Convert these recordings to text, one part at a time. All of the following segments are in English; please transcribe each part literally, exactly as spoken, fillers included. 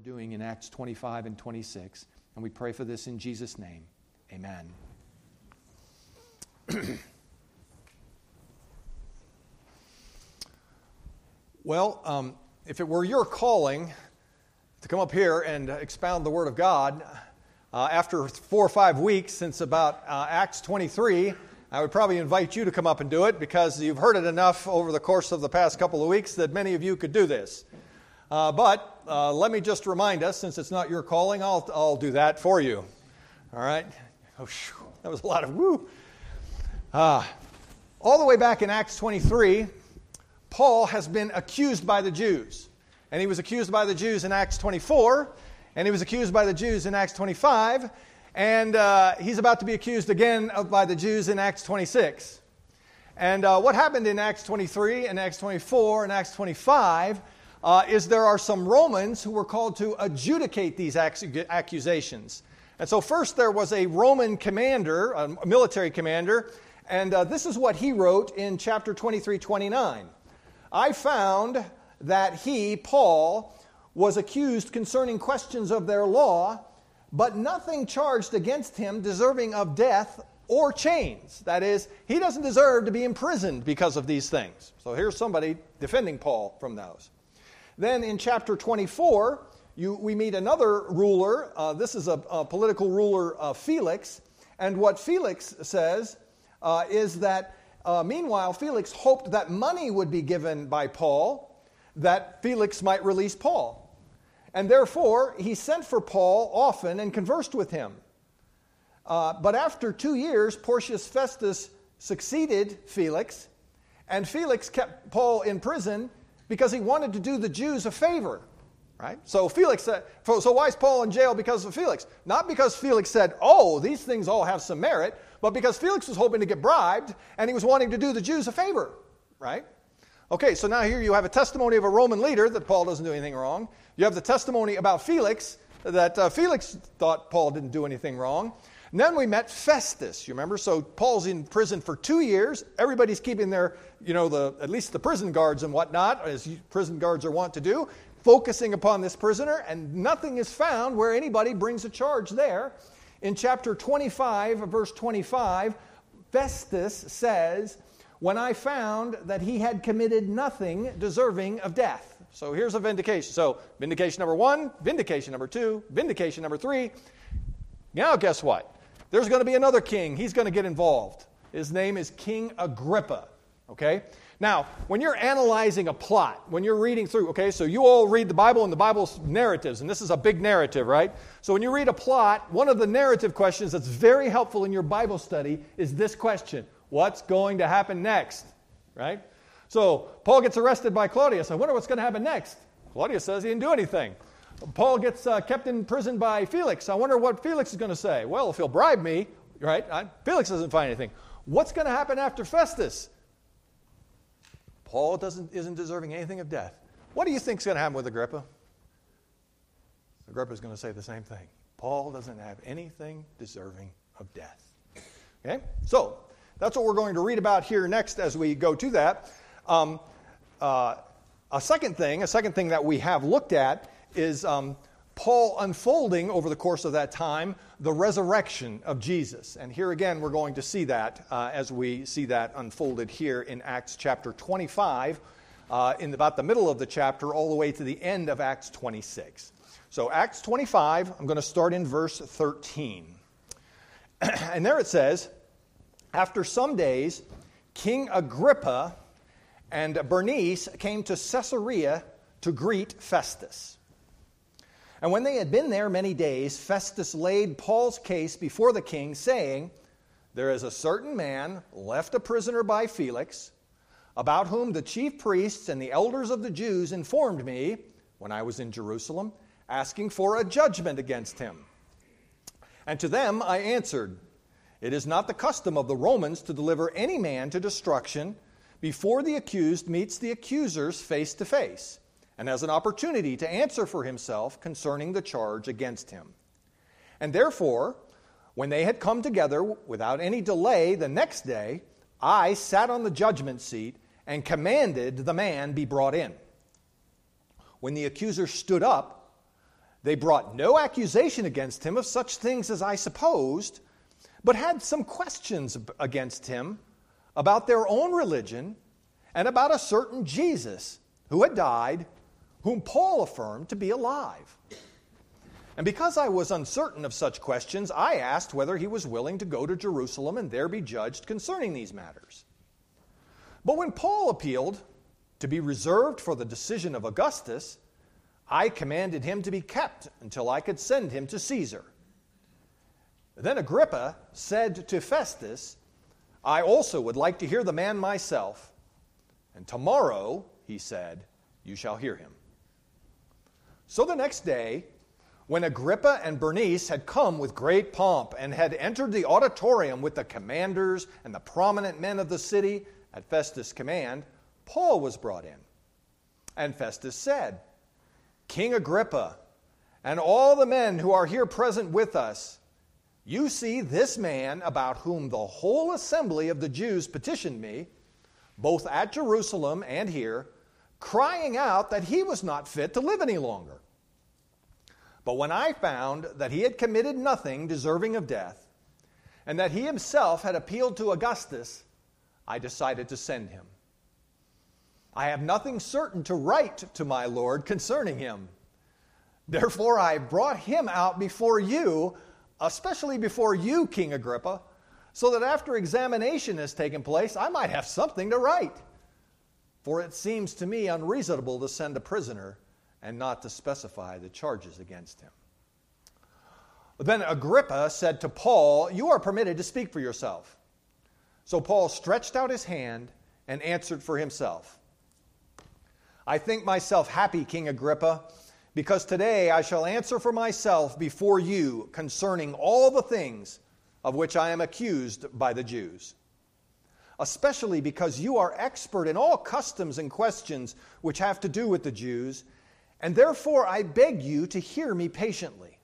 doing in Acts twenty-five and twenty-six. And we pray for this in Jesus' name. Amen. Well, um, if it were your calling to come up here and expound the Word of God, uh, after four or five weeks since about uh, Acts twenty-three, I would probably invite you to come up and do it because you've heard it enough over the course of the past couple of weeks that many of you could do this. Uh, but uh, let me just remind us, since it's not your calling, I'll, I'll do that for you. All right? Oh, whew, that was a lot of woo. Uh, all the way back in Acts twenty-three, Paul has been accused by the Jews. And he was accused by the Jews in Acts twenty-four, and he was accused by the Jews in Acts twenty-five, and uh, he's about to be accused again of, by the Jews in Acts twenty-six. And uh, what happened in Acts twenty-three and Acts twenty-four and Acts twenty-five uh, is there are some Romans who were called to adjudicate these accusations. And so first there was a Roman commander, a military commander, and uh, this is what he wrote in chapter twenty-three twenty-nine. I found that he, Paul, was accused concerning questions of their law, but nothing charged against him deserving of death or chains. That is, he doesn't deserve to be imprisoned because of these things. So here's somebody defending Paul from those. Then in chapter twenty-four, you, we meet another ruler. Uh, this is a, a political ruler, uh, Felix. And what Felix says uh, is that, uh, meanwhile, Felix hoped that money would be given by Paul, that Felix might release Paul. And therefore, he sent for Paul often and conversed with him. Uh, but after two years, Porcius Festus succeeded Felix, and Felix kept Paul in prison because he wanted to do the Jews a favor. Right? So Felix said, so why is Paul in jail because of Felix? Not because Felix said, oh, these things all have some merit, but because Felix was hoping to get bribed, and he was wanting to do the Jews a favor. Right? Okay, so now here you have a testimony of a Roman leader that Paul doesn't do anything wrong. You have the testimony about Felix, that uh, Felix thought Paul didn't do anything wrong. And then we met Festus, you remember? So Paul's in prison for two years. Everybody's keeping their, you know, the at least the prison guards and whatnot, as prison guards are wont to do, focusing upon this prisoner, and nothing is found where anybody brings a charge there. In chapter twenty-five, verse twenty-five, Festus says, when I found that he had committed nothing deserving of death. So here's a vindication. So vindication number one, vindication number two, vindication number three. Now guess what? There's going to be another king. He's going to get involved. His name is King Agrippa. Okay? Now, when you're analyzing a plot, when you're reading through, okay, so you all read the Bible and the Bible's narratives, and this is a big narrative, right? So when you read a plot, one of the narrative questions that's very helpful in your Bible study is this question. What's going to happen next, right? So Paul gets arrested by Claudius. I wonder what's going to happen next. Claudius says he didn't do anything. Paul gets uh, kept in prison by Felix. I wonder what Felix is going to say. Well, if he'll bribe me, right? I, Felix doesn't find anything. What's going to happen after Festus? Paul doesn't isn't deserving anything of death. What do you think is going to happen with Agrippa? Agrippa is going to say the same thing. Paul doesn't have anything deserving of death. Okay, so that's what we're going to read about here next as we go to that. Um, uh, a second thing, a second thing that we have looked at is um, Paul unfolding over the course of that time the resurrection of Jesus. And here again, we're going to see that uh, as we see that unfolded here in Acts chapter twenty-five, uh, in about the middle of the chapter, all the way to the end of Acts twenty-six. So Acts twenty-five, I'm going to start in verse thirteen. And there it says, after some days, King Agrippa and Bernice came to Caesarea to greet Festus. And when they had been there many days, Festus laid Paul's case before the king, saying, there is a certain man left a prisoner by Felix, about whom the chief priests and the elders of the Jews informed me when I was in Jerusalem, asking for a judgment against him. And to them I answered, it is not the custom of the Romans to deliver any man to destruction before the accused meets the accusers face to face, and has an opportunity to answer for himself concerning the charge against him. And therefore, when they had come together without any delay the next day, I sat on the judgment seat and commanded the man be brought in. When the accuser stood up, They brought no accusation against him of such things as I supposed, but had some questions against him about their own religion and about a certain Jesus who had died, whom Paul affirmed to be alive. And because I was uncertain of such questions, I asked whether he was willing to go to Jerusalem and there be judged concerning these matters. But when Paul appealed to be reserved for the decision of Augustus, I commanded him to be kept until I could send him to Caesar. Then Agrippa said to Festus, I also would like to hear the man myself, and tomorrow, he said, you shall hear him. So the next day, when Agrippa and Bernice had come with great pomp and had entered the auditorium with the commanders and the prominent men of the city at Festus' command, Paul was brought in. And Festus said, King Agrippa, and all the men who are here present with us, you see this man about whom the whole assembly of the Jews petitioned me, both at Jerusalem and here, crying out that he was not fit to live any longer. But when I found that he had committed nothing deserving of death, and that he himself had appealed to Augustus, I decided to send him. I have nothing certain to write to my Lord concerning him. Therefore I brought him out before you, especially before you, King Agrippa, so that after examination has taken place, I might have something to write. For it seems to me unreasonable to send a prisoner and not to specify the charges against him. Then Agrippa said to Paul, you are permitted to speak for yourself. So Paul stretched out his hand and answered for himself. I think myself happy, King Agrippa, because today I shall answer for myself before you concerning all the things of which I am accused by the Jews, especially because you are expert in all customs and questions which have to do with the Jews, and therefore I beg you to hear me patiently.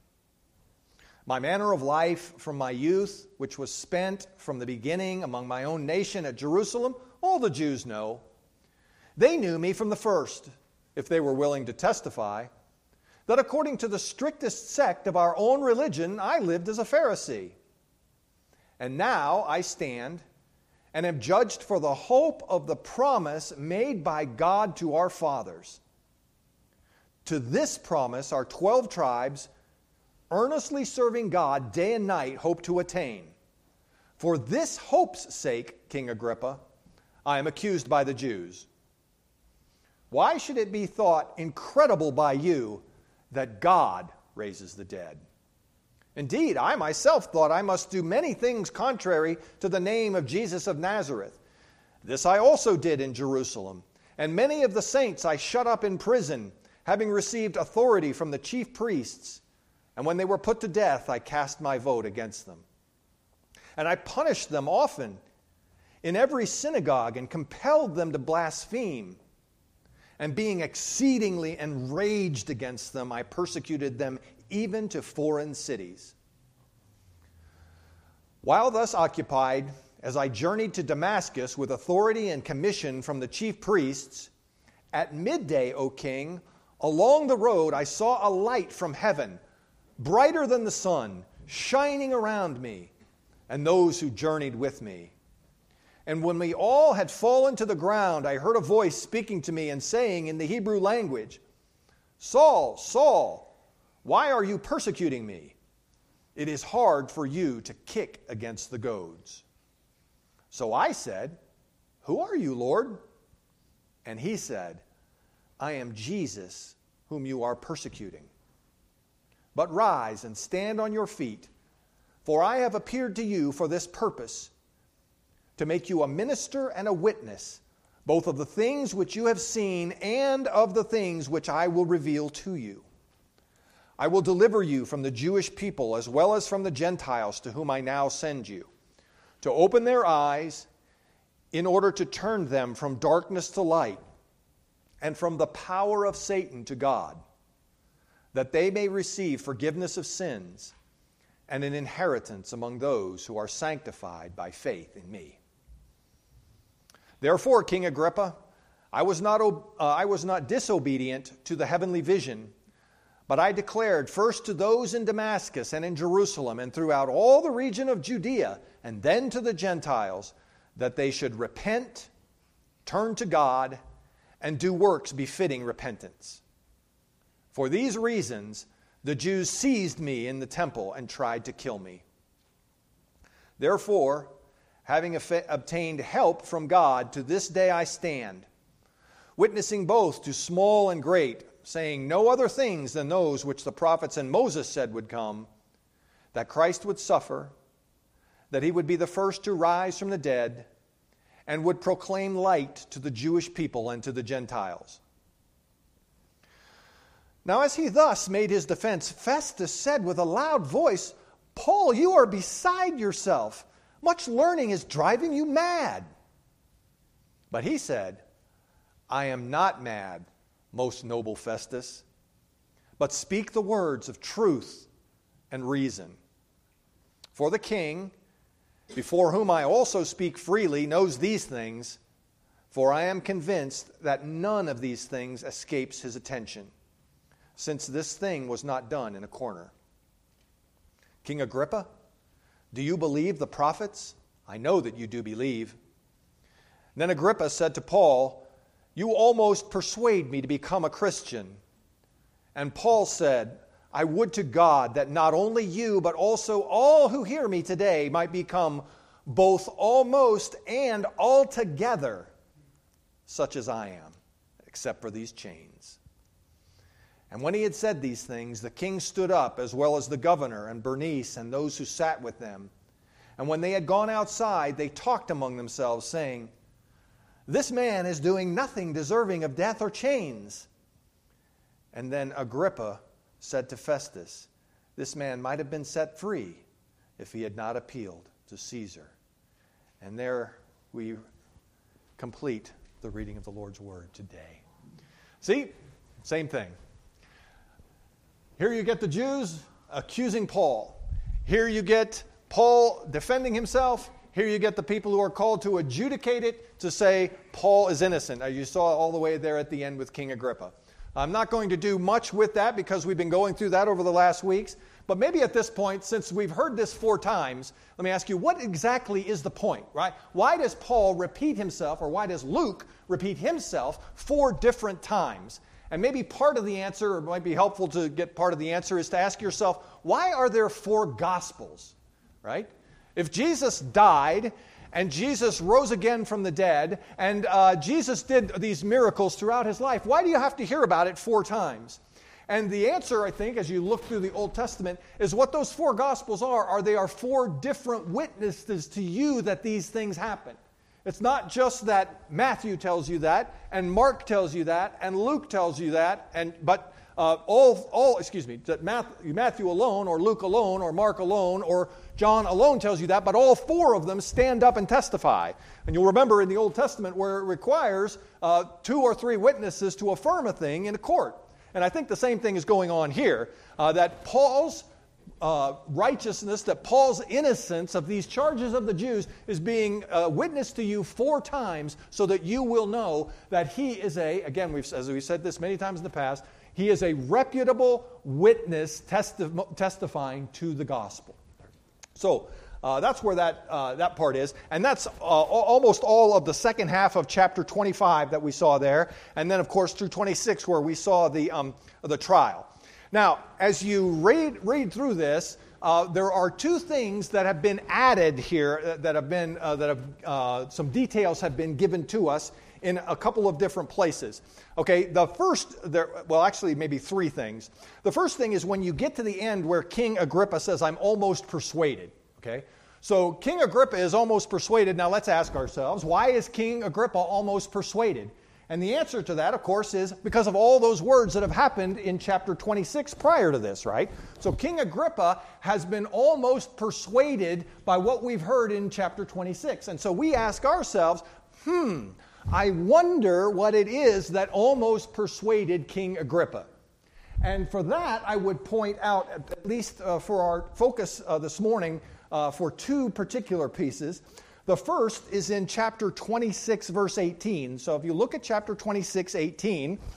My manner of life from my youth, which was spent from the beginning among my own nation at Jerusalem, all the Jews know. They knew me from the first, if they were willing to testify, that according to the strictest sect of our own religion, I lived as a Pharisee. And now I stand and am judged for the hope of the promise made by God to our fathers. To this promise our twelve tribes, earnestly serving God day and night, hope to attain. For this hope's sake, King Agrippa, I am accused by the Jews. Why should it be thought incredible by you that God raises the dead? Indeed, I myself thought I must do many things contrary to the name of Jesus of Nazareth. This I also did in Jerusalem, and many of the saints I shut up in prison, having received authority from the chief priests. And when they were put to death, I cast my vote against them. And I punished them often in every synagogue and compelled them to blaspheme. And being exceedingly enraged against them, I persecuted them even to foreign cities. While thus occupied, as I journeyed to Damascus with authority and commission from the chief priests, at midday, O king, along the road I saw a light from heaven, brighter than the sun, shining around me and those who journeyed with me. And when we all had fallen to the ground, I heard a voice speaking to me and saying in the Hebrew language, Saul, Saul, why are you persecuting me? It is hard for you to kick against the goads. So I said, Who are you, Lord? And he said, I am Jesus, whom you are persecuting. But rise and stand on your feet, for I have appeared to you for this purpose, to make you a minister and a witness, both of the things which you have seen and of the things which I will reveal to you. I will deliver you from the Jewish people as well as from the Gentiles to whom I now send you, to open their eyes in order to turn them from darkness to light and from the power of Satan to God, that they may receive forgiveness of sins and an inheritance among those who are sanctified by faith in me. Therefore, King Agrippa, I was not, uh, I was not disobedient to the heavenly vision, But I declared first to those in Damascus and in Jerusalem and throughout all the region of Judea, and then to the Gentiles, that they should repent, turn to God, and do works befitting repentance. For these reasons, the Jews seized me in the temple and tried to kill me. Therefore, having obtained help from God, to this day I stand, witnessing both to small and great, saying no other things than those which the prophets and Moses said would come, that Christ would suffer, that he would be the first to rise from the dead, and would proclaim light to the Jewish people and to the Gentiles. Now as he thus made his defense, Festus said with a loud voice, Paul, you are beside yourself. Much learning is driving you mad. But he said, I am not mad, most noble Festus, but speak the words of truth and reason. For the king, before whom I also speak freely, knows these things, for I am convinced that none of these things escapes his attention, since this thing was not done in a corner. King Agrippa, do you believe the prophets? I know that you do believe. Then Agrippa said to Paul, you almost persuade me to become a Christian. And Paul said, I would to God that not only you, but also all who hear me today might become both almost and altogether such as I am, except for these chains. And when he had said these things, the king stood up, as well as the governor and Bernice and those who sat with them. And when they had gone outside, they talked among themselves, saying, this man is doing nothing deserving of death or chains. And then Agrippa said to Festus, this man might have been set free if he had not appealed to Caesar. And there we complete the reading of the Lord's Word today. See, same thing. Here you get the Jews accusing Paul. Here you get Paul defending himself. Here you get the people who are called to adjudicate it, to say Paul is innocent. As you saw all the way there at the end with King Agrippa. I'm not going to do much with that because we've been going through that over the last weeks. But maybe at this point, since we've heard this four times, let me ask you, what exactly is the point, right? Why does Paul repeat himself, or why does Luke repeat himself four different times? And maybe part of the answer, or it might be helpful to get part of the answer, is to ask yourself, why are there four Gospels, right? If Jesus died and Jesus rose again from the dead, and uh, Jesus did these miracles throughout his life, why do you have to hear about it four times? And the answer, I think, as you look through the Old Testament, is what those four Gospels are, are they are four different witnesses to you that these things happen. It's not just that Matthew tells you that, and Mark tells you that, and Luke tells you that, and but uh, all, all, excuse me, that Matthew, Matthew alone, or Luke alone, or Mark alone, or John alone tells you that, but all four of them stand up and testify. And you'll remember in the Old Testament where it requires uh, two or three witnesses to affirm a thing in a court. And I think the same thing is going on here, uh, that Paul's uh, righteousness, that Paul's innocence of these charges of the Jews is being uh, witnessed to you four times so that you will know that he is a, again, we've, as we've said this many times in the past, he is a reputable witness testi- testifying to the gospel. So uh, that's where that uh, that part is. And that's uh, almost all of the second half of chapter twenty-five that we saw there. And then, of course, through twenty-six where we saw the um, the trial. Now, as you read, read through this, uh, there are two things that have been added here that have been, uh, that have, uh, some details have been given to us in a couple of different places. Okay, the first, there, well, actually maybe three things. The first thing is when you get to the end where King Agrippa says, I'm almost persuaded. Okay, so King Agrippa is almost persuaded. Now let's ask ourselves, why is King Agrippa almost persuaded? And the answer to that, of course, is because of all those words that have happened in chapter twenty-six prior to this, right? So King Agrippa has been almost persuaded by what we've heard in chapter twenty-six. And so we ask ourselves, hmm, I wonder what it is that almost persuaded King Agrippa. And for that, I would point out, at least uh, for our focus uh, this morning, uh, for two particular pieces. The first is in chapter twenty-six, verse eighteen. So if you look at chapter twenty-six, eighteen,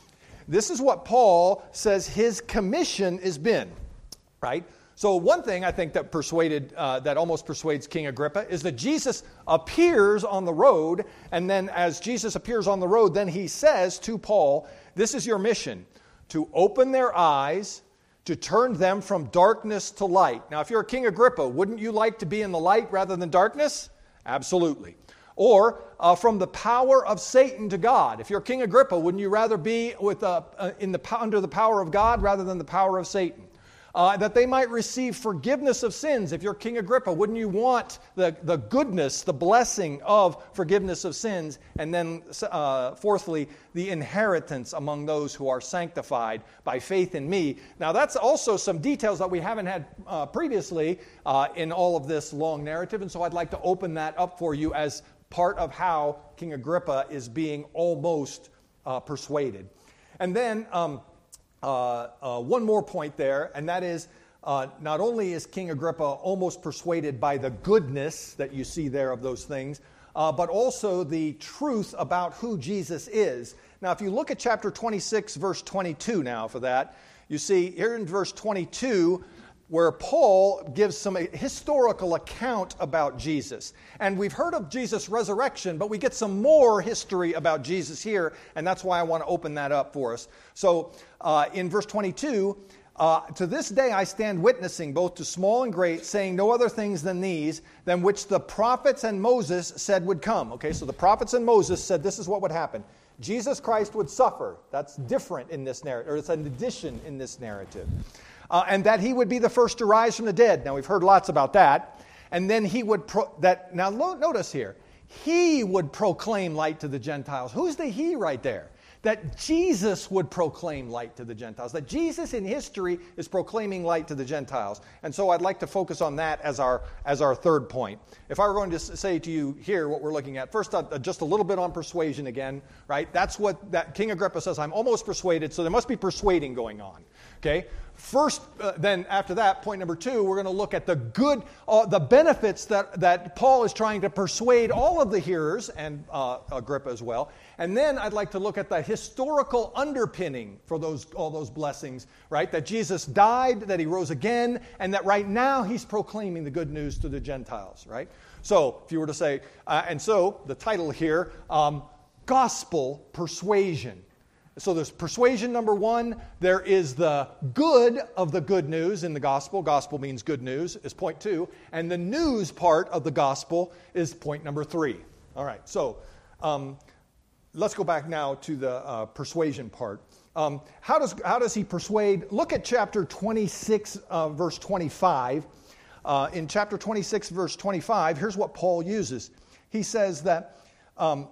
this is what Paul says his commission has been, right? So one thing I think that persuaded, uh, that almost persuades King Agrippa is that Jesus appears on the road, and then as Jesus appears on the road, then he says to Paul, this is your mission, to open their eyes, to turn them from darkness to light. Now, if you're a King Agrippa, wouldn't you like to be in the light rather than darkness? Absolutely. Or uh, from the power of Satan to God. If you're King Agrippa, wouldn't you rather be with uh, uh, in the under the power of God rather than the power of Satan? Uh, that they might receive forgiveness of sins. If you're King Agrippa, wouldn't you want the, the goodness, the blessing of forgiveness of sins? And then, uh, fourthly, the inheritance among those who are sanctified by faith in me. Now, that's also some details that we haven't had uh, previously uh, in all of this long narrative. And so I'd like to open that up for you as part of how King Agrippa is being almost uh, persuaded. And then... Um, Uh, uh, one more point there, and that is uh, not only is King Agrippa almost persuaded by the goodness that you see there of those things, uh, but also the truth about who Jesus is. Now, if you look at chapter twenty-six, verse twenty-two now for that, you see here in verse twenty-two where Paul gives some historical account about Jesus. And we've heard of Jesus' resurrection, but we get some more history about Jesus here, and that's why I want to open that up for us. So uh, in verse twenty-two, uh, to this day I stand witnessing both to small and great, saying no other things than these, than which the prophets and Moses said would come. Okay, so the prophets and Moses said this is what would happen. Jesus Christ would suffer. That's different in this narrative, or it's an addition in this narrative. Uh, and that he would be the first to rise from the dead. Now, we've heard lots about that. And then he would, pro- that. now lo- notice here, he would proclaim light to the Gentiles. Who's the he right there? That Jesus would proclaim light to the Gentiles. That Jesus in history is proclaiming light to the Gentiles. And so I'd like to focus on that as our as our third point. If I were going to say to you here what we're looking at, first uh, just a little bit on persuasion again, right? That's what that King Agrippa says, I'm almost persuaded, so there must be persuading going on. Okay? First, uh, then after that, point number two, we're going to look at the good, uh, the benefits that, that Paul is trying to persuade all of the hearers, and uh, Agrippa as well. And then I'd like to look at the historical underpinning for those all those blessings, right? That Jesus died, that he rose again, and that right now he's proclaiming the good news to the Gentiles, right? So, if you were to say, uh, and so the title here, um, Gospel Persuasion. So there's persuasion number one. There is the good of the good news in the gospel. Gospel means good news is point two. And the news part of the gospel is point number three. All right, so um, let's go back now to the uh, persuasion part. Um, how does how does he persuade? Look at chapter twenty-six, uh, verse twenty-five. Uh, in chapter twenty-six, verse twenty-five, here's what Paul uses. He says that... Um,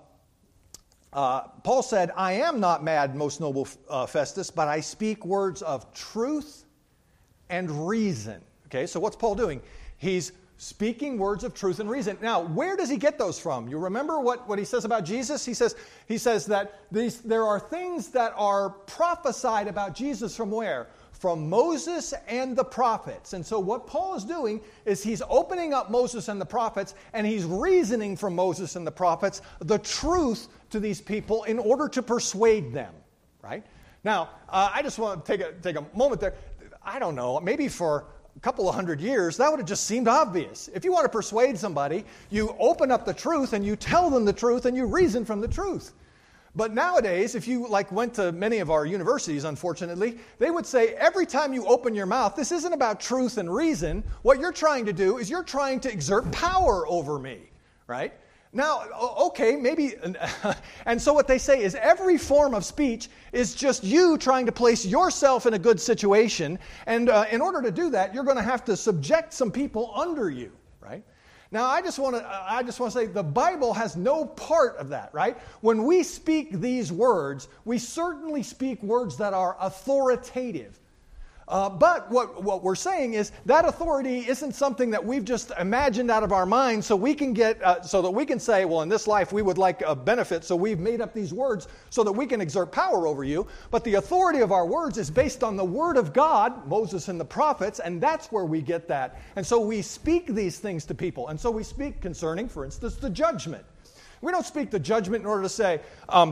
Uh, Paul said, I am not mad, most noble uh, Festus, but I speak words of truth and reason. Okay, so what's Paul doing? He's speaking words of truth and reason. Now, where does he get those from? You remember what, what he says about Jesus? He says, he says that these, there are things that are prophesied about Jesus from where? From Moses and the prophets. And so what Paul is doing is he's opening up Moses and the prophets, and he's reasoning from Moses and the prophets the truth to these people in order to persuade them, right? Now, uh, I just want to take a, take a moment there. I don't know, maybe for a couple of hundred years, that would have just seemed obvious. If you want to persuade somebody, you open up the truth and you tell them the truth and you reason from the truth. But nowadays, if you like went to many of our universities, unfortunately, they would say every time you open your mouth, this isn't about truth and reason. What you're trying to do is you're trying to exert power over me, right? Now, okay, maybe, and so what they say is every form of speech is just you trying to place yourself in a good situation, and uh, in order to do that, you're going to have to subject some people under you, right? Now, I just want to I just want to say the Bible has no part of that, right? When we speak these words, we certainly speak words that are authoritative. Uh, but what, what we're saying is that authority isn't something that we've just imagined out of our minds so we can get, uh, so that we can say, well, in this life we would like a benefit, so we've made up these words so that we can exert power over you. But the authority of our words is based on the Word of God, Moses and the prophets, and that's where we get that. And so we speak these things to people. And so we speak concerning, for instance, the judgment. We don't speak the judgment in order to say, um,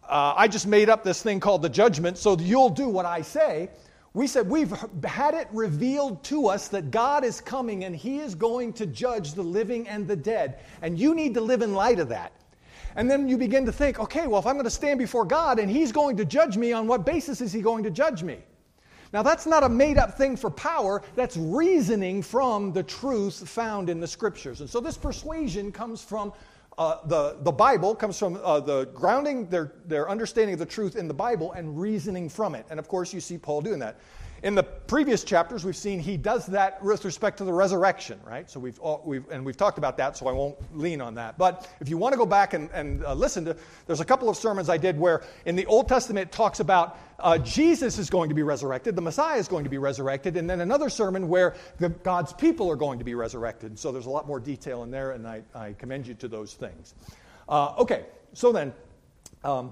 uh, I just made up this thing called the judgment, so you'll do what I say. We said we've had it revealed to us that God is coming and He is going to judge the living and the dead. And you need to live in light of that. And then you begin to think, okay, well, if I'm going to stand before God and He's going to judge me, on what basis is He going to judge me? Now, that's not a made-up thing for power. That's reasoning from the truth found in the Scriptures. And so this persuasion comes from uh, the, the Bible, comes from uh, the grounding their, their understanding of the truth in the Bible and reasoning from it. And, of course, you see Paul doing that. In the previous chapters, we've seen he does that with respect to the resurrection, right? So we've, all, we've and we've talked about that, so I won't lean on that. But if you want to go back and, and uh, listen to, there's a couple of sermons I did where in the Old Testament it talks about uh, Jesus is going to be resurrected, the Messiah is going to be resurrected, and then another sermon where the, God's people are going to be resurrected. So there's a lot more detail in there, and I, I commend you to those things. Uh, okay, so then, um,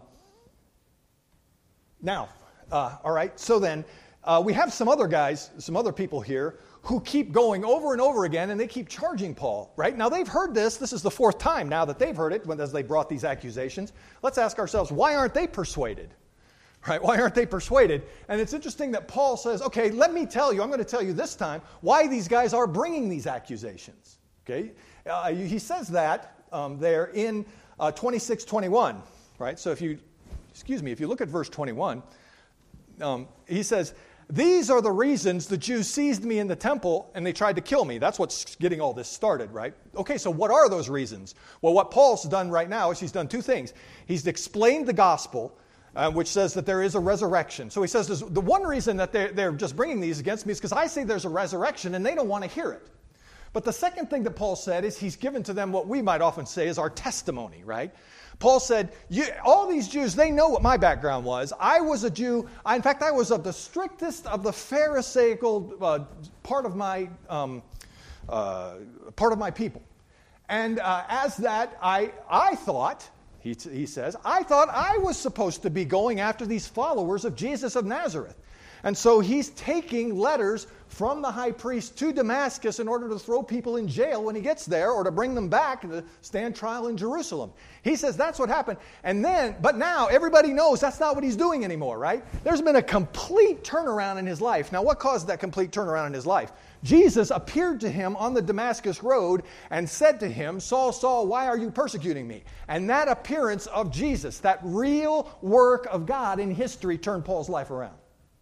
now, uh, all right, so then, Uh, we have some other guys, some other people here who keep going over and over again, and they keep charging Paul, right? Now, they've heard this. This is the fourth time now that they've heard it when, as they brought these accusations. Let's ask ourselves, why aren't they persuaded? Right? Why aren't they persuaded? And it's interesting that Paul says, okay, let me tell you, I'm going to tell you this time why these guys are bringing these accusations. Okay? Uh, he says that um, there in uh, twenty-six twenty-one, right? So if you, excuse me, if you look at verse twenty-one, um, he says, these are the reasons the Jews seized me in the temple and they tried to kill me. That's what's getting all this started, right? Okay, so what are those reasons? Well, what Paul's done right now is he's done two things. He's explained the gospel, uh, which says that there is a resurrection. So he says the one reason that they're, they're just bringing these against me is because I say there's a resurrection and they don't want to hear it. But the second thing that Paul said is he's given to them what we might often say is our testimony, right? Paul said, you, all these Jews, they know what my background was. I was a Jew. I, in fact, I was of the strictest of the Pharisaical uh, part of my um, uh, part of my people. And uh, as that, I I thought, he, he says, I thought I was supposed to be going after these followers of Jesus of Nazareth. And so he's taking letters from the high priest to Damascus in order to throw people in jail when he gets there or to bring them back to stand trial in Jerusalem. He says that's what happened. And then, but now everybody knows that's not what he's doing anymore, right? There's been a complete turnaround in his life. Now, what caused that complete turnaround in his life? Jesus appeared to him on the Damascus road and said to him, Saul, Saul, why are you persecuting me? And that appearance of Jesus, that real work of God in history, turned Paul's life around.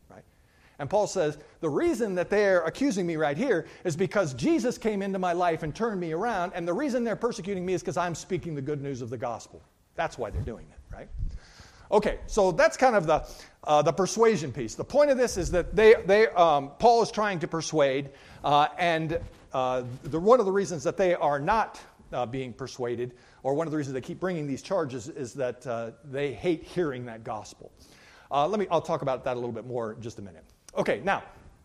And Paul says, the reason that they're accusing me right here is because Jesus came into my life and turned me around, and the reason they're persecuting me is because I'm speaking the good news of the gospel. That's why they're doing it, right? Okay, so that's kind of the uh, the persuasion piece. The point of this is that they they um, Paul is trying to persuade, uh, and uh, the, one of the reasons that they are not uh, being persuaded, or one of the reasons they keep bringing these charges, is that uh, they hate hearing that gospel. Uh, let me. I'll talk about that a little bit more in just a minute. Okay, now,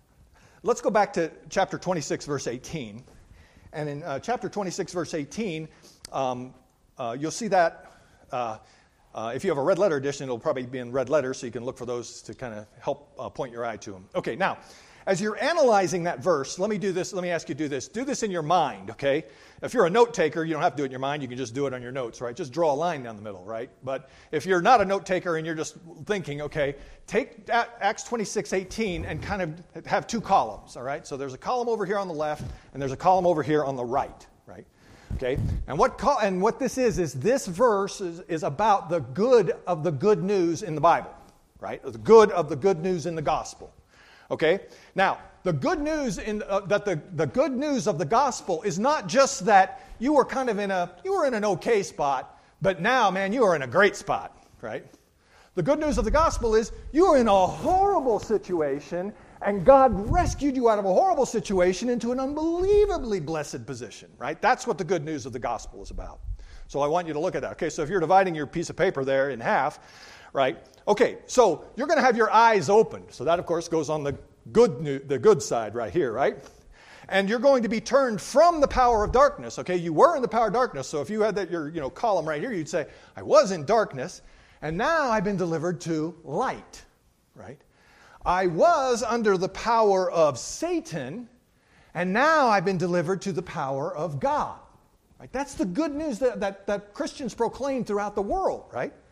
let's go back to chapter twenty-six, verse eighteen. And in uh, chapter twenty-six, verse eighteen, um, uh, you'll see that, uh, uh, if you have a red letter edition, it'll probably be in red letters, so you can look for those to kind of help uh, point your eye to them. Okay, now, as you're analyzing that verse, let me do this, let me ask you to do this. Do this in your mind, okay? If you're a note taker, you don't have to do it in your mind. You can just do it on your notes, right? Just draw a line down the middle, right? But if you're not a note taker and you're just thinking, okay, take Acts twenty-six eighteen and kind of have two columns, all right? So there's a column over here on the left, and there's a column over here on the right, right? Okay? And what co- and what this is, is this verse is, is about the good of the good news in the Bible, right? The good of the good news in the gospel. Okay? Now, the good news in uh, that the, the good news of the gospel is not just that you were kind of in a you were in an okay spot, but now, man, you are in a great spot, right? The good news of the gospel is you are in a horrible situation, and God rescued you out of a horrible situation into an unbelievably blessed position, right? That's what the good news of the gospel is about. So I want you to look at that. Okay, so if you're dividing your piece of paper there in half, right? Okay, so you're going to have your eyes opened. So that, of course, goes on the good new, the good side right here, right? And you're going to be turned from the power of darkness. Okay, you were in the power of darkness. So if you had that your you know column right here, you'd say, I was in darkness, and now I've been delivered to light, right? I was under the power of Satan, and now I've been delivered to the power of God. Right? That's the good news that, that, that Christians proclaim throughout the world, right?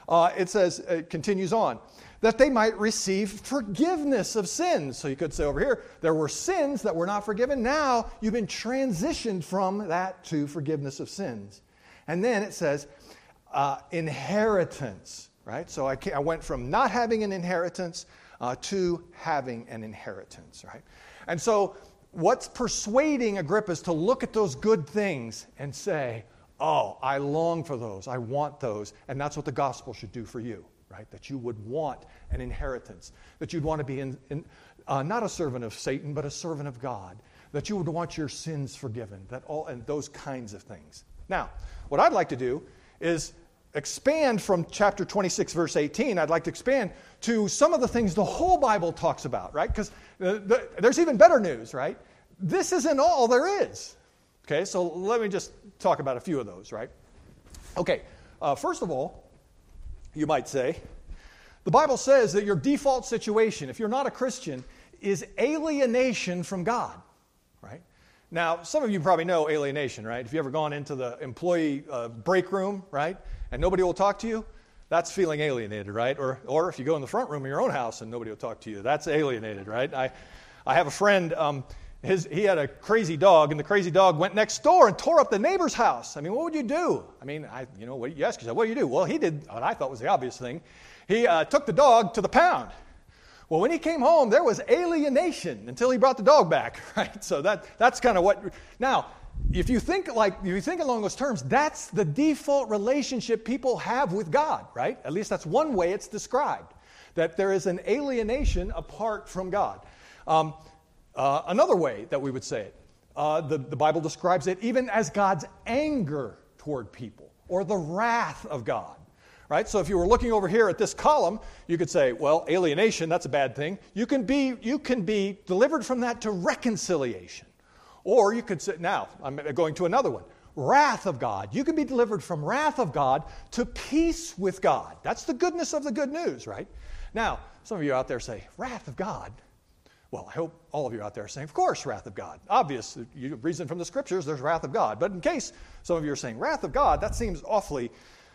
Uh, it says, it continues on, that they might receive forgiveness of sins. So you could say over here, there were sins that were not forgiven. Now you've been transitioned from that to forgiveness of sins. And then it says, uh, inheritance, right? So I, I went from not having an inheritance uh, to having an inheritance, right? And so what's persuading Agrippa is to look at those good things and say, oh, I long for those, I want those, and that's what the gospel should do for you, right? That you would want an inheritance, that you'd want to be in, in, uh, not a servant of Satan, but a servant of God, that you would want your sins forgiven, that all, and those kinds of things. Now, what I'd like to do is expand from chapter twenty-six, verse eighteen. I'd like to expand to some of the things the whole Bible talks about, right? Because the, the, there's even better news, right? This isn't all there is. Okay, so let me just talk about a few of those, right? Okay, uh, first of all, you might say, the Bible says that your default situation, if you're not a Christian, is alienation from God, right? Now, some of you probably know alienation, right? If you've ever gone into the employee uh, break room, right, and nobody will talk to you, that's feeling alienated, right? Or or if you go in the front room of your own house and nobody will talk to you, that's alienated, right? I, I have a friend, um, his he had a crazy dog, and the crazy dog went next door and tore up the neighbor's house. I mean, what would you do? I mean, I you know, what you ask yourself, what do you do? Well, he did what I thought was the obvious thing. He uh, took the dog to the pound. Well, when he came home, there was alienation until he brought the dog back, right? So that that's kind of what. Now, if you think like if you think along those terms, that's the default relationship people have with God, right? At least that's one way it's described, that there is an alienation apart from God. Um, uh, another way that we would say it, uh, the, the Bible describes it even as God's anger toward people, or the wrath of God. Right? So if you were looking over here at this column, you could say, well, alienation, that's a bad thing. You can be, you can be delivered from that to reconciliation. Or you could say, now, I'm going to another one, wrath of God. You can be delivered from wrath of God to peace with God. That's the goodness of the good news, right? Now, some of you out there say, wrath of God? Well, I hope all of you out there are saying, of course, wrath of God. Obvious, you reason from the scriptures, there's wrath of God. But in case some of you are saying, wrath of God, that seems awfully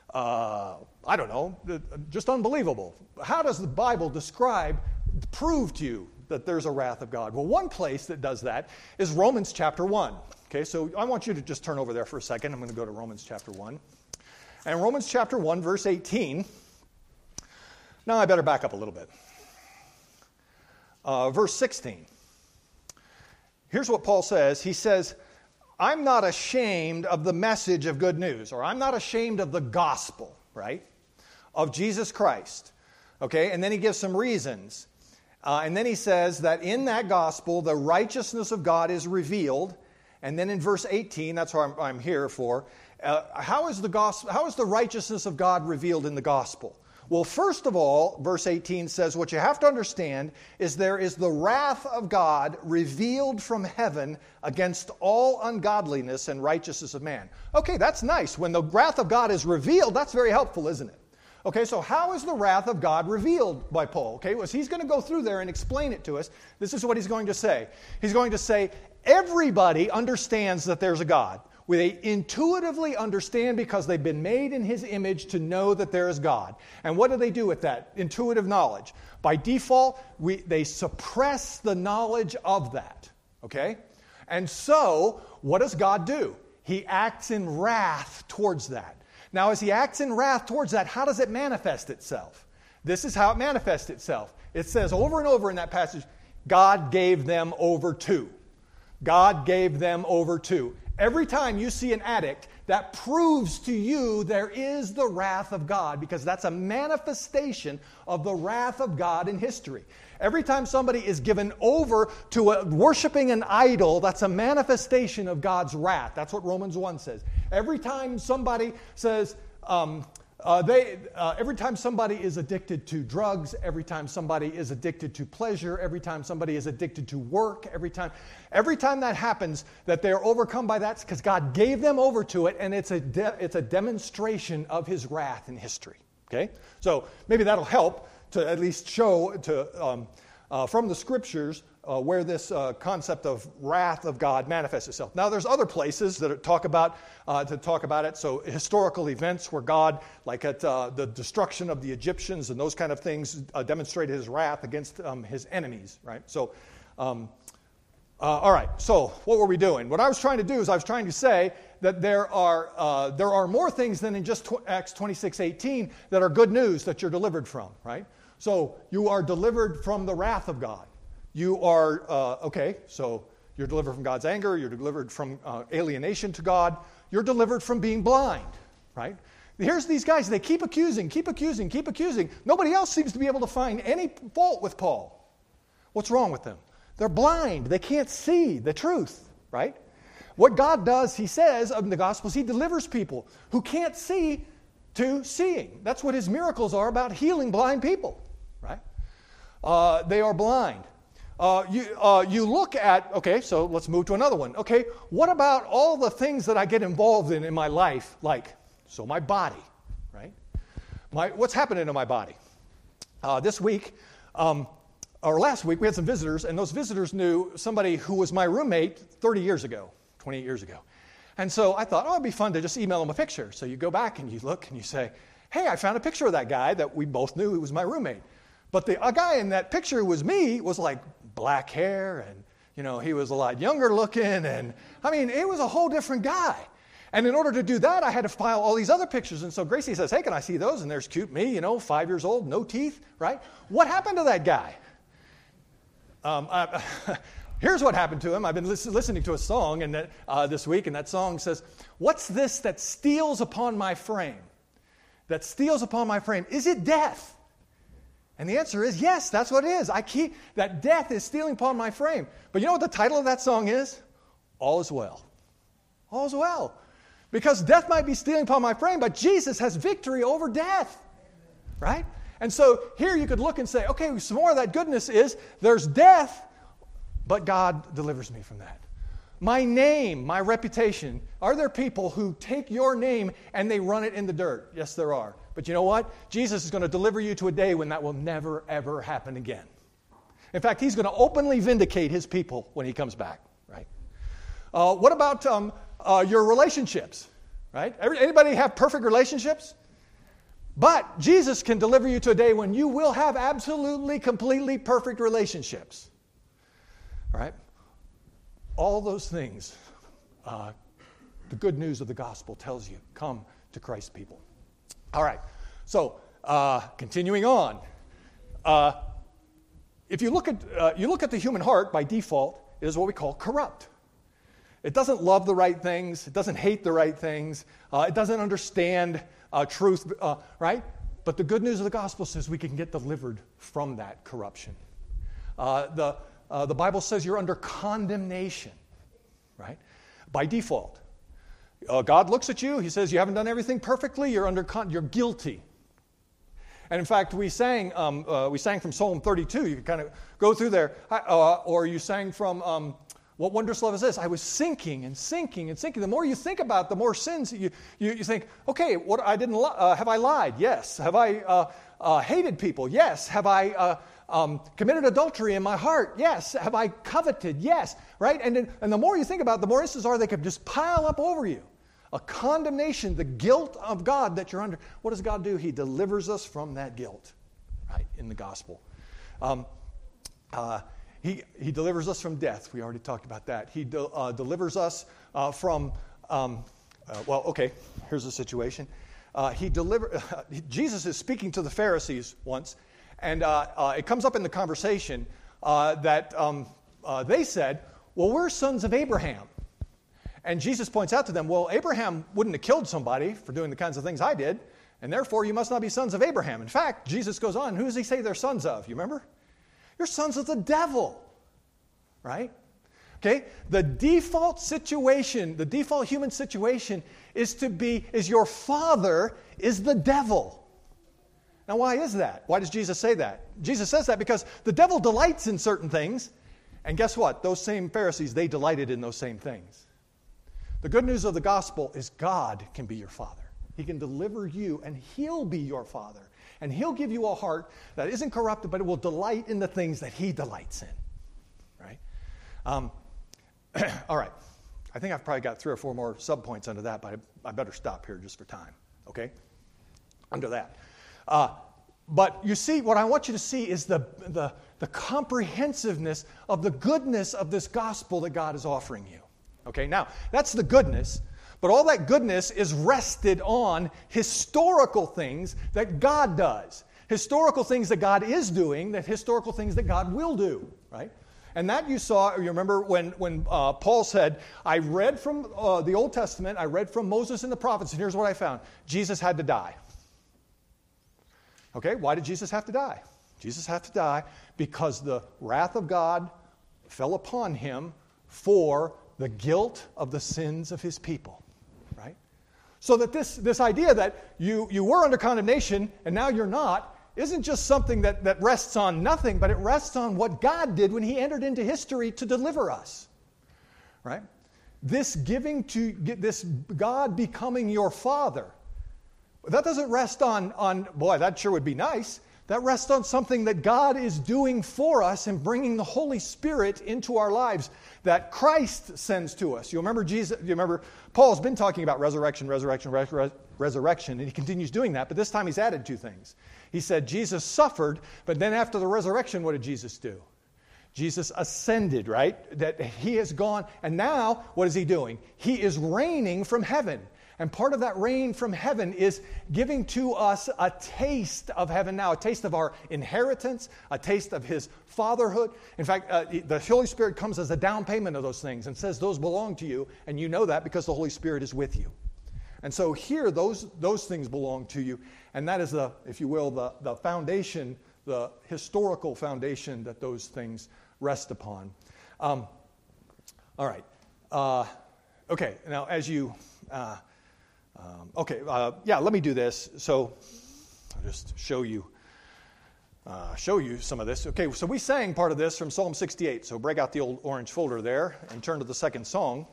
Uh, I don't know, just unbelievable. How does the Bible describe, prove to you that there's a wrath of God? Well, one place that does that is Romans chapter one. Okay, so I want you to just turn over there for a second. I'm going to go to Romans chapter one. And Romans chapter one, verse eighteen. Now I better back up a little bit. Uh, verse sixteen. Here's what Paul says. He says, I'm not ashamed of the message of good news, or I'm not ashamed of the gospel, right, of Jesus Christ. Okay, and then he gives some reasons. Uh, and then he says that in that gospel, the righteousness of God is revealed. And then in verse eighteen, that's what I'm, I'm here for, uh, how is the gospel, how is the righteousness of God revealed in the gospel? Well, first of all, verse eighteen says what you have to understand is there is the wrath of God revealed from heaven against all ungodliness and righteousness of man. Okay, that's nice. When the wrath of God is revealed, that's very helpful, isn't it? Okay, so how is the wrath of God revealed by Paul? Okay, well, he's going to go through there and explain it to us. This is what he's going to say. He's going to say, everybody understands that there's a God. They intuitively understand because they've been made in his image to know that there is God. And what do they do with that intuitive knowledge? By default, we, they suppress the knowledge of that. Okay? And so, what does God do? He acts in wrath towards that. Now, as he acts in wrath towards that, how does it manifest itself? This is how it manifests itself. It says over and over in that passage, God gave them over to. God gave them over to. Every time you see an addict, that proves to you there is the wrath of God, because that's a manifestation of the wrath of God in history. Every time somebody is given over to a, worshiping an idol, that's a manifestation of God's wrath. That's what Romans one says. Every time somebody says, um, uh, they, uh, every time somebody is addicted to drugs, every time somebody is addicted to pleasure, every time somebody is addicted to work, every time, every time that happens, that they're overcome by that, because God gave them over to it, and it's a de- it's a demonstration of his wrath in history. Okay, so maybe that'll help to at least show to um, uh, from the Scriptures uh, where this uh, concept of wrath of God manifests itself. Now, there's other places that talk about uh, to talk about it. So, historical events where God, like at uh, the destruction of the Egyptians and those kind of things, uh, demonstrated His wrath against um, His enemies. Right. So. Um, Uh, all right, so what were we doing? What I was trying to do is I was trying to say that there are uh, there are more things than in just tw- Acts twenty-six eighteen that are good news that you're delivered from, right? So you are delivered from the wrath of God. You are, uh, okay, so you're delivered from God's anger. You're delivered from uh, alienation to God. You're delivered from being blind, right? Here's these guys. They keep accusing, keep accusing, keep accusing. Nobody else seems to be able to find any fault with Paul. What's wrong with them? They're blind. They can't see the truth, right? What God does, He says in the Gospels, He delivers people who can't see to seeing. That's what His miracles are about, healing blind people, right? Uh, they are blind. Uh, you, uh, you look at, okay, so let's move to another one. Okay, what about all the things that I get involved in in my life? Like, so my body, right? My, what's happening to my body? Uh, this week, um, Or last week, we had some visitors, and those visitors knew somebody who was my roommate thirty years ago, twenty-eight years ago. And so I thought, oh, it'd be fun to just email them a picture. So you go back and you look and you say, hey, I found a picture of that guy that we both knew who was my roommate. But the a guy in that picture who was me was like black hair, and you know he was a lot younger looking, and I mean, it was a whole different guy. And in order to do that, I had to file all these other pictures. And so Gracie says, hey, can I see those? And there's cute me, you know, five years old, no teeth, right? What happened to that guy? Um, uh, here's what happened to him. I've been lis- listening to a song and that, uh, this week, and that song says, what's this that steals upon my frame? That steals upon my frame. Is it death? And the answer is yes, that's what it is. I keep, that death is stealing upon my frame. But you know what the title of that song is? All is well. All is well. Because death might be stealing upon my frame, but Jesus has victory over death. Right? And so here you could look and say, okay, some more of that goodness is there's death, but God delivers me from that. My name, my reputation, are there people who take your name and they run it in the dirt? Yes, there are. But you know what? Jesus is going to deliver you to a day when that will never, ever happen again. In fact, He's going to openly vindicate His people when He comes back, right? Uh, what about um, uh, your relationships, right? Anybody have perfect relationships? But Jesus can deliver you to a day when you will have absolutely, completely perfect relationships. All right? All those things, uh, the good news of the gospel tells you, come to Christ's people. All right. So, uh, continuing on. Uh, if you look at uh, you look at the human heart by default, it is what we call corrupt. It doesn't love the right things. It doesn't hate the right things. Uh, it doesn't understand Uh, truth, uh, right? But the good news of the gospel says we can get delivered from that corruption. Uh, the, uh, the Bible says you're under condemnation, right? By default. Uh, God looks at you. He says you haven't done everything perfectly. You're under con- you're guilty. And in fact, we sang um, uh, we sang from Psalm thirty-two. You can kind of go through there, uh, or you sang from. Um, What wondrous love is this? I was sinking and sinking and sinking. The more you think about it, the more sins you you, you think. Okay, what I didn't li- uh, have I lied? Yes. Have I uh, uh, hated people? Yes. Have I uh, um, committed adultery in my heart? Yes. Have I coveted? Yes. Right. And then, and the more you think about it, the more instances are they could just pile up over you. A condemnation, the guilt of God that you're under. What does God do? He delivers us from that guilt, right? In the gospel. Um, uh, He, he delivers us from death. We already talked about that. He de, uh, delivers us uh, from, um, uh, well, okay, here's the situation. Uh, he deliver, uh, Jesus is speaking to the Pharisees once, and uh, uh, it comes up in the conversation uh, that um, uh, they said, well, we're sons of Abraham. And Jesus points out to them, well, Abraham wouldn't have killed somebody for doing the kinds of things I did, and therefore you must not be sons of Abraham. In fact, Jesus goes on, who does he say they're sons of? You remember? You're sons of the devil, right? Okay? The default situation, the default human situation is to be, is your father is the devil. Now, why is that? Why does Jesus say that? Jesus says that because the devil delights in certain things, and guess what? Those same Pharisees, they delighted in those same things. The good news of the gospel is God can be your father. He can deliver you, and He'll be your father. And he'll give you a heart that isn't corrupted, but it will delight in the things that he delights in. Right? Um, all right. I think I've probably got three or four more subpoints under that, but I, I better stop here just for time. Okay? Under that. Uh, but you see, what I want you to see is the, the, the comprehensiveness of the goodness of this gospel that God is offering you. Okay? Now, that's the goodness. But all that goodness is rested on historical things that God does. Historical things that God is doing, that historical things that God will do, right? And that you saw, you remember when, when uh, Paul said, I read from uh, the Old Testament, I read from Moses and the prophets, and here's what I found. Jesus had to die. Okay, why did Jesus have to die? Jesus had to die because the wrath of God fell upon him for the guilt of the sins of his people. Right? So that this, this idea that you, you were under condemnation and now you're not isn't just something that, that rests on nothing, but it rests on what God did when he entered into history to deliver us. Right? This giving to, this God becoming your Father, that doesn't rest on, on, boy, that sure would be nice. That rests on something that God is doing for us and bringing the Holy Spirit into our lives that Christ sends to us. You remember Jesus? You remember Paul's been talking about resurrection, resurrection, res- resurrection, and he continues doing that. But this time he's added two things. He said Jesus suffered, but then after the resurrection, what did Jesus do? Jesus ascended, right? That he has gone, and now what is he doing? He is reigning from heaven. And part of that reign from heaven is giving to us a taste of heaven now, a taste of our inheritance, a taste of his fatherhood. In fact, uh, the Holy Spirit comes as a down payment of those things and says those belong to you, and you know that because the Holy Spirit is with you. And so here, those, those things belong to you, and that is the, if you will, the, the foundation, the historical foundation that those things rest upon. Um, all right. Uh, okay, now as you... Uh, Um, okay, uh, yeah, let me do this. So I'll just show you uh, show you some of this. Okay, so we sang part of this from Psalm sixty-eight. So break out the old orange folder there and turn to the second song.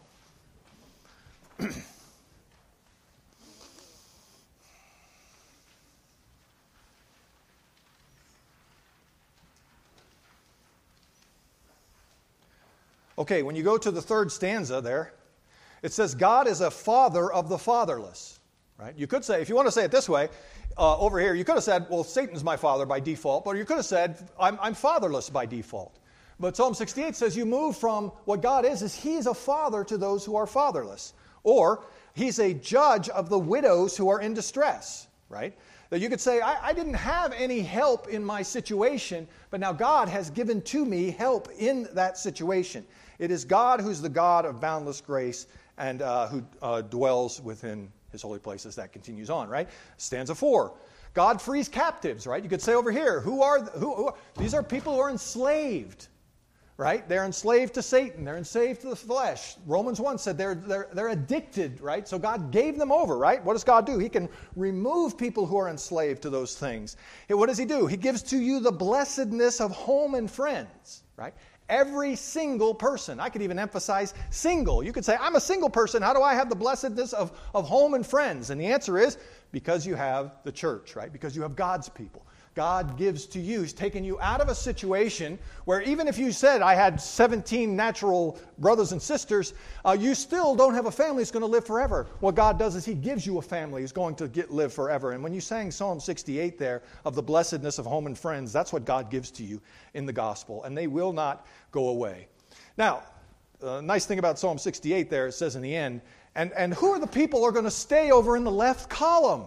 Okay, when you go to the third stanza there, it says, God is a father of the fatherless, right? You could say, if you want to say it this way, uh, over here, you could have said, well, Satan's my father by default, but you could have said, I'm, I'm fatherless by default. But Psalm sixty-eight says you move from what God is, is he's a father to those who are fatherless. Or he's a judge of the widows who are in distress, right? That you could say, I, I didn't have any help in my situation, but now God has given to me help in that situation. It is God who's the God of boundless grace and uh, who uh, dwells within his holy places. That continues on, right? Stanza four. God frees captives, right? You could say over here, who are, who, who these are people who are enslaved, right? They're enslaved to Satan. They're enslaved to the flesh. Romans one said they're, they're, they're addicted, right? So God gave them over, right? What does God do? He can remove people who are enslaved to those things. What does he do? He gives to you the blessedness of home and friends, right? Every single person. I could even emphasize single. You could say, I'm a single person. How do I have the blessedness of, of home and friends? And the answer is, because you have the church, right? Because you have God's people. God gives to you. He's taken you out of a situation where even if you said, I had seventeen natural brothers and sisters, uh, you still don't have a family that's going to live forever. What God does is he gives you a family who's going to get live forever. And when you sang Psalm sixty-eight there of the blessedness of home and friends, that's what God gives to you in the gospel. And they will not go away. Now, the nice thing about Psalm sixty-eight there, it says in the end, and, and who are the people who are going to stay over in the left column?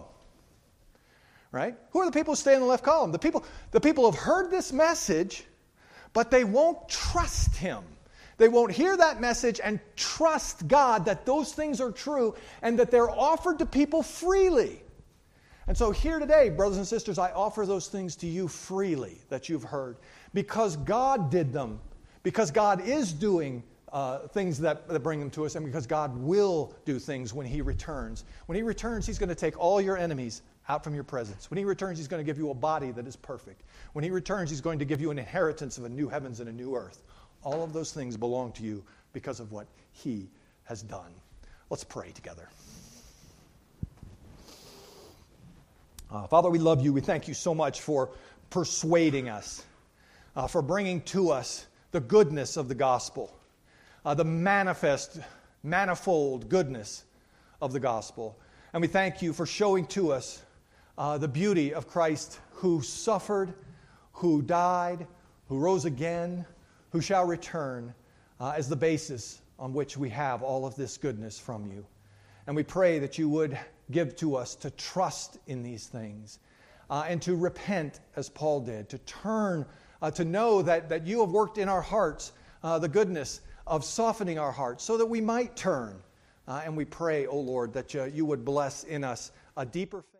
Right? Who are the people who stay in the left column? The people, the people have heard this message, but they won't trust him. They won't hear that message and trust God that those things are true and that they're offered to people freely. And so here today, brothers and sisters, I offer those things to you freely that you've heard because God did them, because God is doing uh, things that, that bring them to us, and because God will do things when he returns. When he returns, he's going to take all your enemies out from your presence. When he returns, he's going to give you a body that is perfect. When he returns, he's going to give you an inheritance of a new heavens and a new earth. All of those things belong to you because of what he has done. Let's pray together. Uh, Father, we love you. We thank you so much for persuading us, uh, for bringing to us the goodness of the gospel, uh, the manifest, manifold goodness of the gospel. And we thank you for showing to us uh, the beauty of Christ who suffered, who died, who rose again, who shall return uh, as the basis on which we have all of this goodness from you. And we pray that you would give to us to trust in these things uh, and to repent as Paul did, to turn, uh, to know that, that you have worked in our hearts uh, the goodness of softening our hearts so that we might turn. Uh, and we pray, O Lord, that you, you would bless in us a deeper